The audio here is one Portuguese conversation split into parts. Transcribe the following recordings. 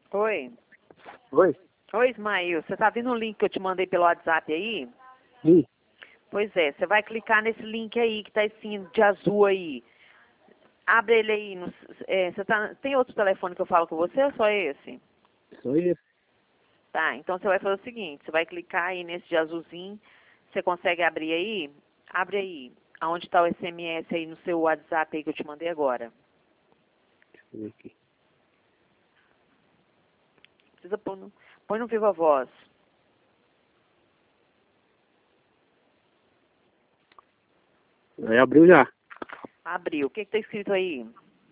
Oi. Oi? Oi, Ismael. Você tá vendo o link que eu te mandei pelo WhatsApp aí? Sim. Pois é, você vai clicar nesse link aí que tá assim de azul aí. Abre ele aí. Tem outro telefone que eu falo com você ou só esse? Só isso. Tá, então você vai fazer o seguinte, você vai clicar aí nesse de azulzinho. Você consegue abrir aí? Abre aí. Aonde tá o SMS aí no seu WhatsApp aí que eu te mandei agora? Deixa eu ver aqui. Precisa põe no Viva Voz. Aí abriu já. Abriu. O que que tá escrito aí?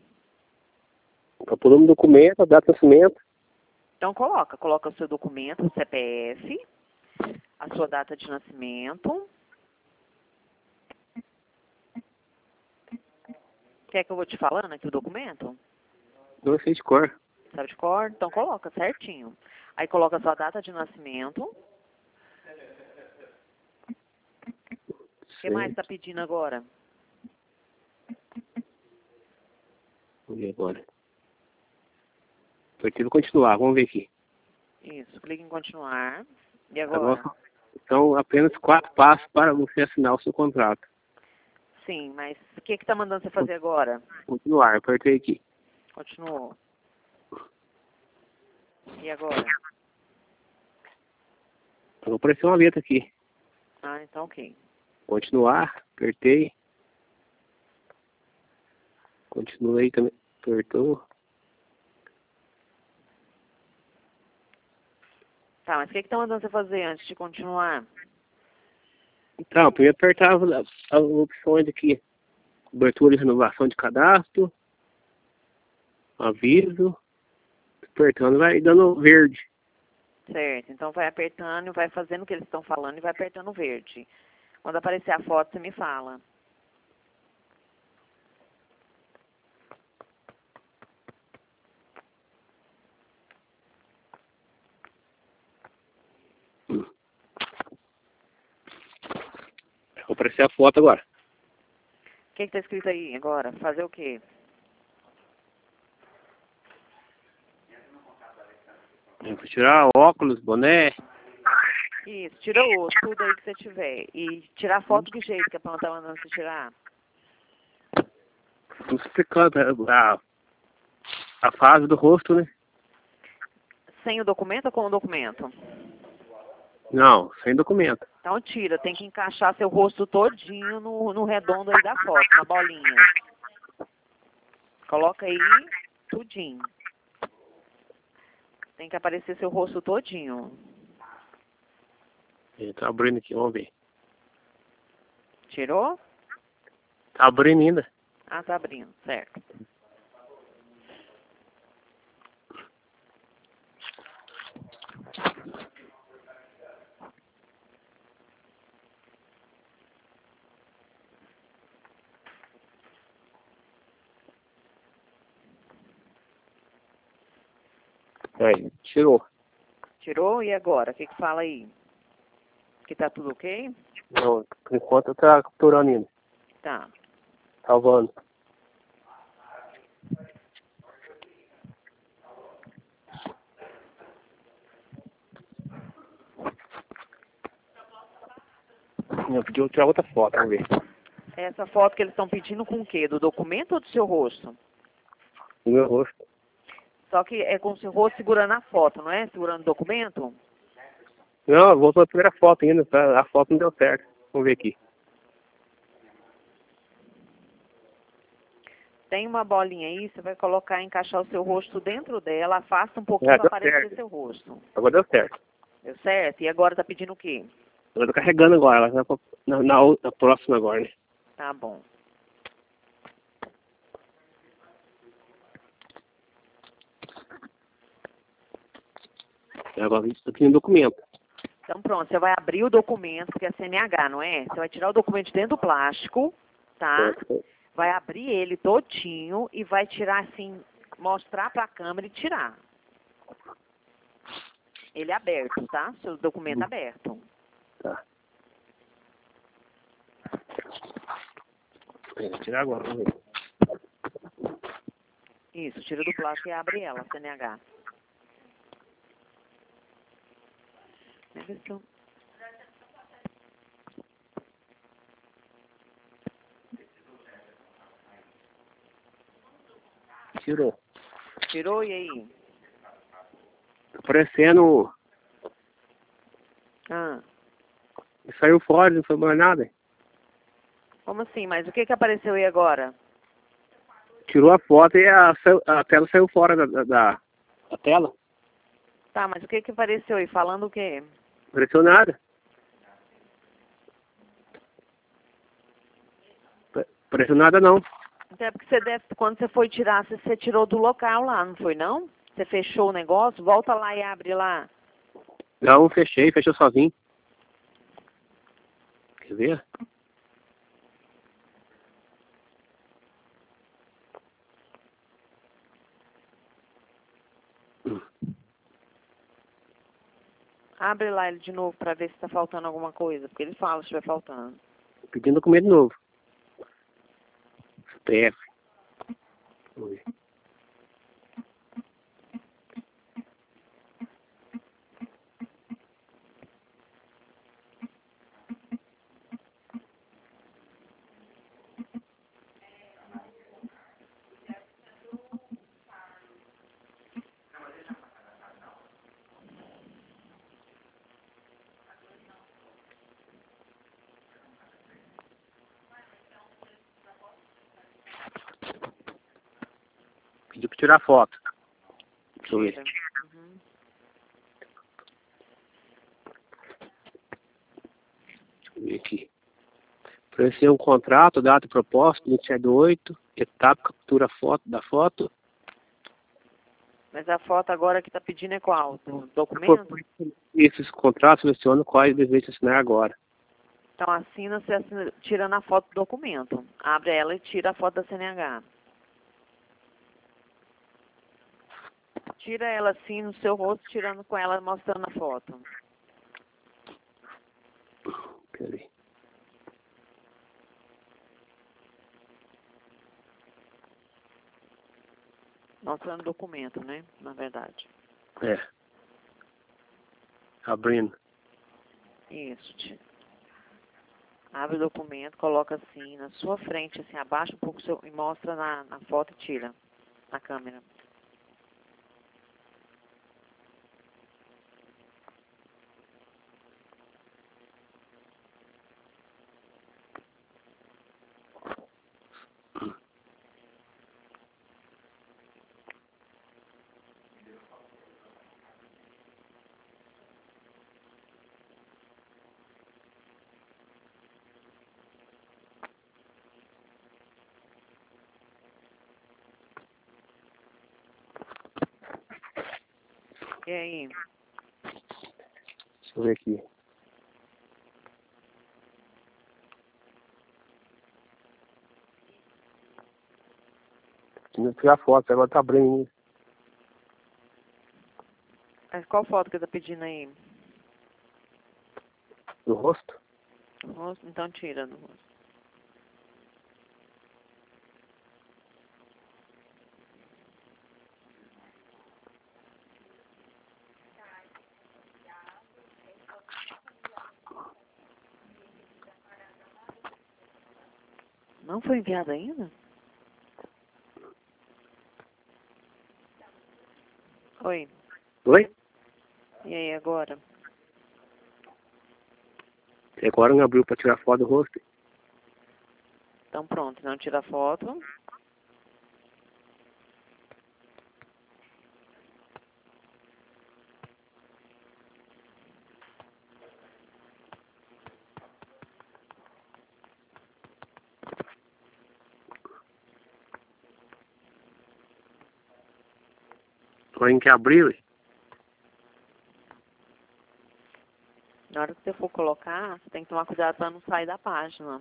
Tá por um documento, a data de nascimento. Então coloca o seu documento, o CPF, a sua data de nascimento. Quer que eu vou te falando aqui o documento? Não sei de cor. Sabe de cor? Então coloca certinho. Aí coloca a sua data de nascimento. O que mais tá pedindo agora? Vamos ver agora. Preciso continuar, vamos ver aqui. Isso, clique em continuar. E agora? São apenas 4 passos para você assinar o seu contrato. Sim, mas o que que tá mandando você fazer agora? Continuar, apertei aqui. Continuou. E agora? Vou aparecer uma letra aqui. Ah, então ok. Continuar, apertei. Continuei também. Apertou. Tá, mas o que que tá mandando você fazer antes de continuar? Então, primeiro apertava as opções aqui. Cobertura e renovação de cadastro. Aviso. Apertando, vai dando verde. Certo, então vai apertando, vai fazendo o que eles estão falando e vai apertando o verde. Quando aparecer a foto, você me fala. Vou aparecer a foto agora. O que está escrito aí agora? Fazer o quê? Eu vou tirar óculos, boné. Isso, tira tudo aí que você tiver. E tirar foto que jeito que a planta tá mandando você tirar? Estou explicando a fase do rosto, né? Sem o documento ou com o documento? Não, sem documento. Então tira, tem que encaixar seu rosto todinho no redondo aí da foto, na bolinha. Coloca aí tudinho. Tem que aparecer seu rosto todinho. Tá abrindo aqui, vamos ver. Tirou? Tá abrindo ainda. Ah, tá abrindo, certo. Aí, tirou. Tirou? E agora? O que que fala aí? Que tá tudo ok? Não, por enquanto tá capturando ainda. Tá. Salvando. Eu pedi tirar outra foto, vamos ver. Essa foto que eles estão pedindo com o quê? Do documento ou do seu rosto? O meu rosto. Só que é com o seu rosto segurando a foto, não é? Segurando o documento? Não, eu vou para a primeira foto ainda, tá? A foto não deu certo. Vamos ver aqui. Tem uma bolinha aí, você vai colocar, encaixar o seu rosto dentro dela, afasta um pouquinho para Deu aparecer certo. seu rosto. Agora deu certo. Deu certo? E agora tá pedindo o quê? Eu tô carregando agora, ela vai na próxima agora, né? Tá bom. Agora a gente tá pedindo documento. Então pronto, você vai abrir o documento, porque é CNH, não é? Você vai tirar o documento de dentro do plástico, tá? Vai abrir ele todinho e vai tirar assim, mostrar para a câmera e tirar. Ele é aberto, tá? Seu documento é aberto. Tá. Vou tirar agora, vamos ver. Isso, tira do plástico e abre ela, CNH. ver se eu... Tirou. Tirou e aí? Tá parecendo... Ah, Saiu fora, não foi mais nada. como assim? Mas o que que apareceu aí agora? Tirou a foto e a tela saiu fora da tela. Tá, mas o que que apareceu aí? Falando o quê? Não apareceu nada. Apareceu nada não. Até porque você deve, quando você foi tirar, você tirou do local lá, não foi não? Você fechou o negócio? Volta lá e abre lá. Não, fechou sozinho. Quer ver? Abre lá ele de novo pra ver se tá faltando alguma coisa, porque ele fala se estiver faltando. Pedindo documento novo. CPF. Vamos ver. Pediu pra tirar foto. Deixa eu ver. Tira. Uhum. Deixa eu ver aqui. Apareceu um contrato, data e propósito, 27/8, etapa, captura foto da foto. Mas a foto agora que tá pedindo é qual? Do documento? Esses contratos selecionam quais deveria assinar agora. Então assina, você assina, tirando a foto do documento. Abre ela e tira a foto da CNH. Tira ela assim no seu rosto, tirando com ela, mostrando a foto. Peraí. Mostrando o documento, né? Na verdade. É. Abrindo. Isso. Abre o documento, coloca assim na sua frente, assim, abaixa um pouco e mostra na foto e tira na câmera. E aí? Deixa eu ver aqui. Tinha que tirar foto, agora tá abrindo. Mas qual foto que tá pedindo aí? Do rosto? No rosto? Então tira no rosto. Não foi enviado ainda? Oi. Oi? E aí agora? Agora não abriu pra tirar foto do rosto. Então pronto, não tira a foto. Agora em que abriu, Na hora que você for colocar, você tem que tomar cuidado para não sair da página.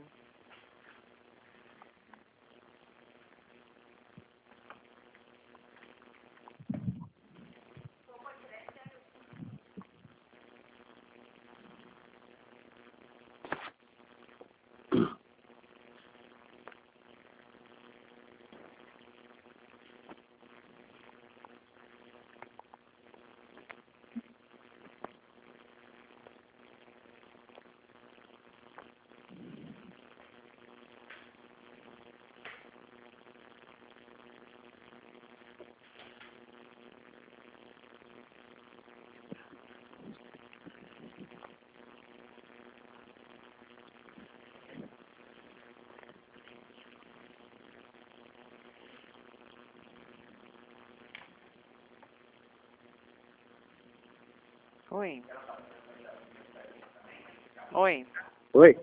Oi. Oi. Oi?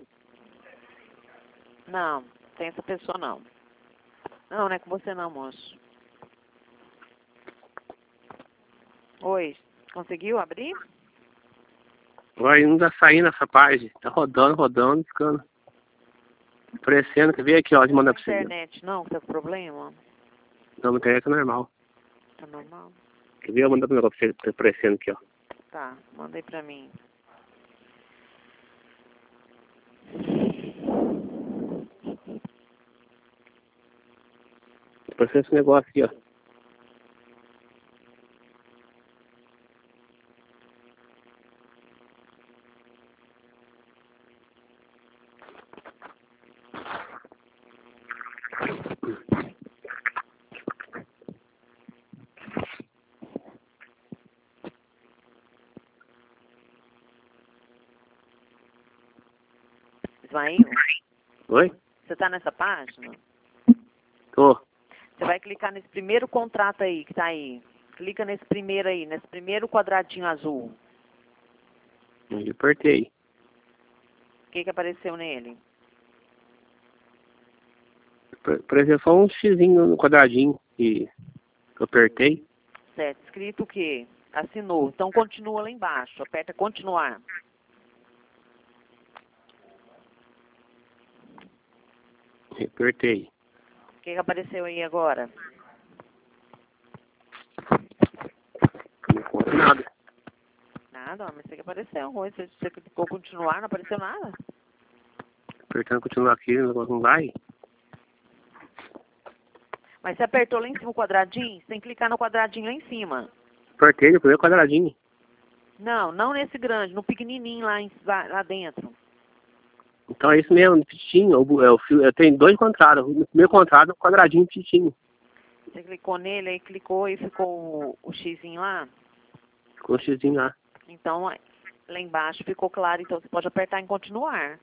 Não, tem essa pessoa não. Não, não é com você não, moço. Oi, conseguiu abrir? Vai, não tá saindo essa página. Tá rodando, ficando. Aparecendo, quer ver aqui, ó, de mandar pra você. Internet não, tá com problema? Não, a internet é normal. Tá normal? Quer ver? Eu mando um negócio pra você, tá aparecendo aqui, ó. Tá, mandei pra mim. Apareceu esse negócio aqui, ó. Ismael, Oi? você tá nessa página? Tô. Você vai clicar nesse primeiro contrato aí, que tá aí. Clica nesse primeiro aí, nesse primeiro quadradinho azul. Eu apertei. O que apareceu nele? Apareceu só um xizinho no quadradinho que eu apertei. Certo, escrito o quê? Assinou. Então continua lá embaixo. Aperta continuar. Eu apertei. O que apareceu aí agora? Não conta nada. Nada, mas isso que apareceu. Você clicou continuar, não apareceu nada? Apertando continuar aqui, o negócio não vai. Mas você apertou lá em cima o quadradinho? Você tem que clicar no quadradinho lá em cima. Apertei no primeiro quadradinho. Não, não nesse grande, no pequenininho lá dentro. Então é isso mesmo, no pitinho. Eu tenho dois contratos. No primeiro contrato, um quadradinho pitinho. Você clicou nele, aí clicou e ficou o xizinho lá? Com o xizinho lá. Então, lá embaixo ficou claro, então você pode apertar em continuar.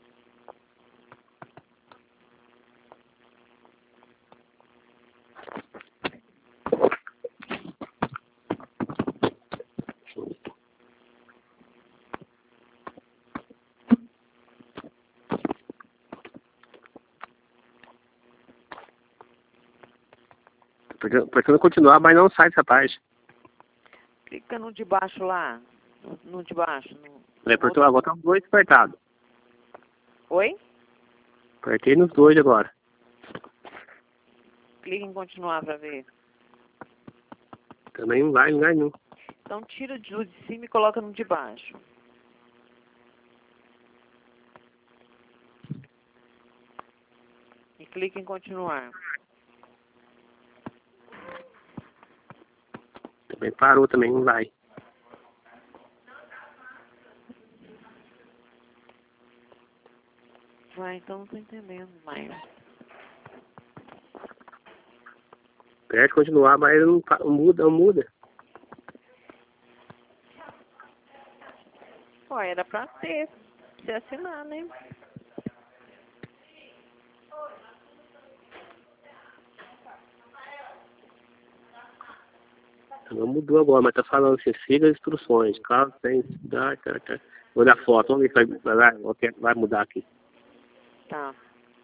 Apertando continuar, mas não sai dessa página. Clica no de baixo lá. No de baixo. Ele apertou agora, tá os dois apertados. Oi? Apertei nos dois agora. Clica em continuar para ver. Também não vai em lugar nenhum. Então tira o de cima e coloca no de baixo. E clica em continuar. Também parou, também não vai. Vai, então não tô entendendo mais. Aperte continuar, mas ele não muda. Pô, era pra ter. Pra você assinar, né? Não mudou agora, mas tá falando assim, siga as instruções. Caso tem. Vou dar foto, vamos ver se vai mudar aqui. Tá.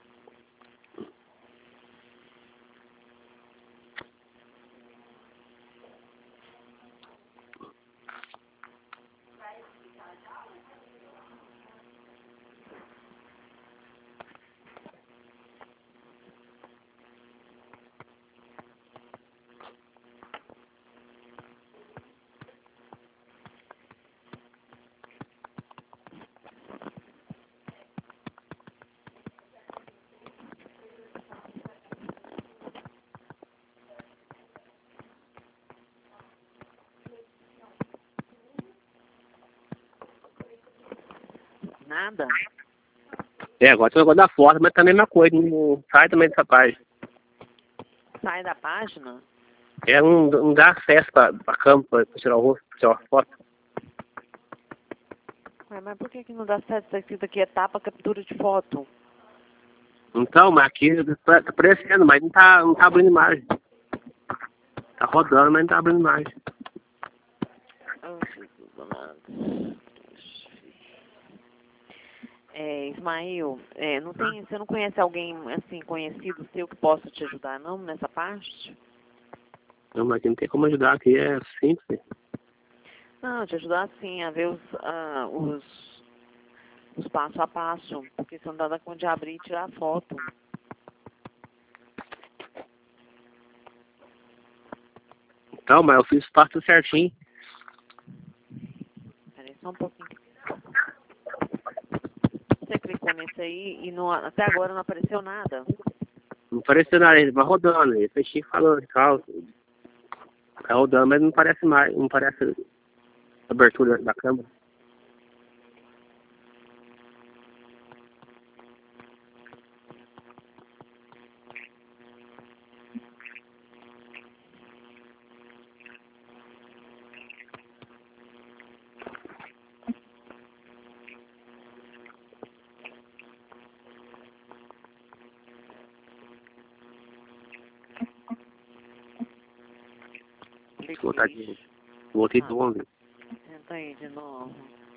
Nada? Agora tem o negócio da foto, mas também é a mesma coisa, não sai também dessa página. Sai da página? Não dá acesso pra câmera, pra tirar o rosto, pra tirar uma foto. Ué, mas por que não dá certo? Tá escrito aqui, etapa captura de foto. Então, mas aqui tá aparecendo, mas não tá abrindo imagem. Tá rodando, mas não tá abrindo imagem. Oh, Jesus amado. Ismael, não tem, você não conhece alguém assim conhecido seu que possa te ajudar não nessa parte? Não, mas não tem como ajudar aqui, é simples. Não, te ajudar sim a ver os passo a passo, porque você não dá conta de abrir e tirar foto. Então, mas eu fiz o passo certinho. Peraí, só um pouquinho. Você clicou nesse aí e até agora não apareceu nada? Não apareceu nada, ele vai rodando, ele fechei falando e tal. Tá rodando, mas não parece mais, não parece a abertura da câmera. Voltei de 11. Tenta aí de novo.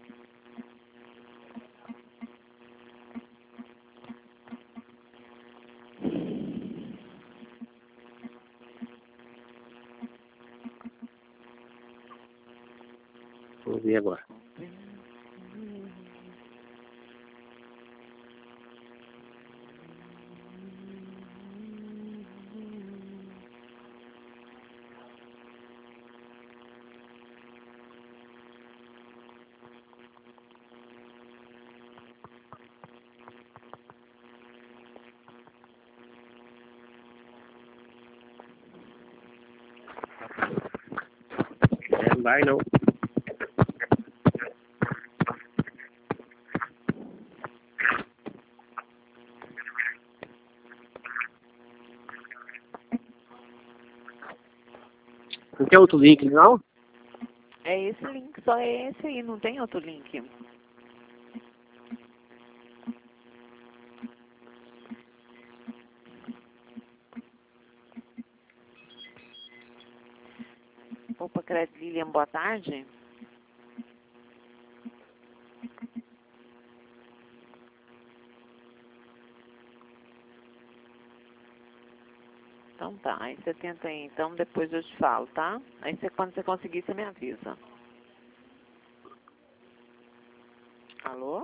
Vamos ver agora. Não vai não. Não tem outro link, não? É esse link, só é esse aí, não tem outro link. Opa, Crédito Lilian, boa tarde. Então tá, aí você tenta aí, então depois eu te falo, tá? Aí quando você conseguir, você me avisa. Alô?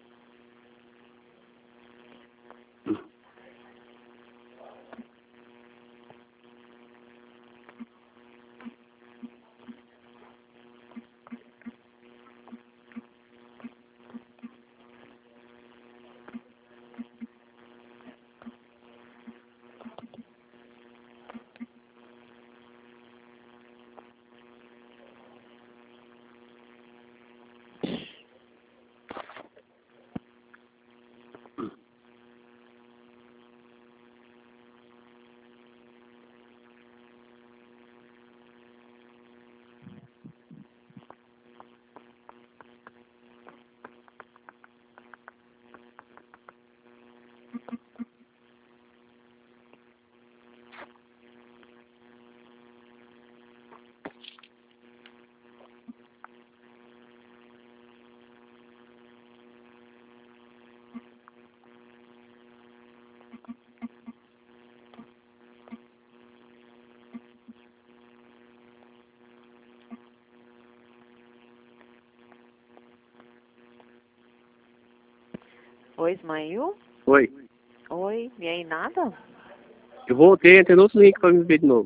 Oi, Ismael? Oi. Oi, e aí, nada? Eu voltei, tem outro link pra me ver de novo.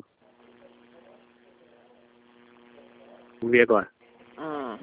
Vamos ver agora. Ah.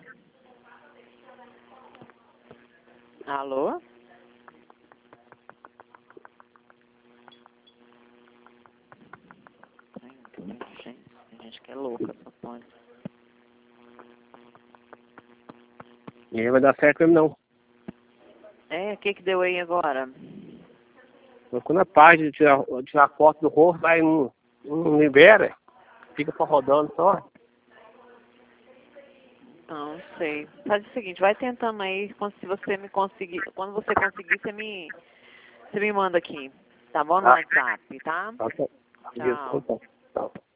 Alô? Pode. E aí vai dar certo mesmo não. O que deu aí agora? Quando a página de tirar foto do rosto, vai não libera, fica só rodando só. Não sei. Faz o seguinte, vai tentando aí, se você me conseguir, quando você conseguir, você me manda aqui. Tá bom? No WhatsApp, tá? Tá. Tchau. Tchau.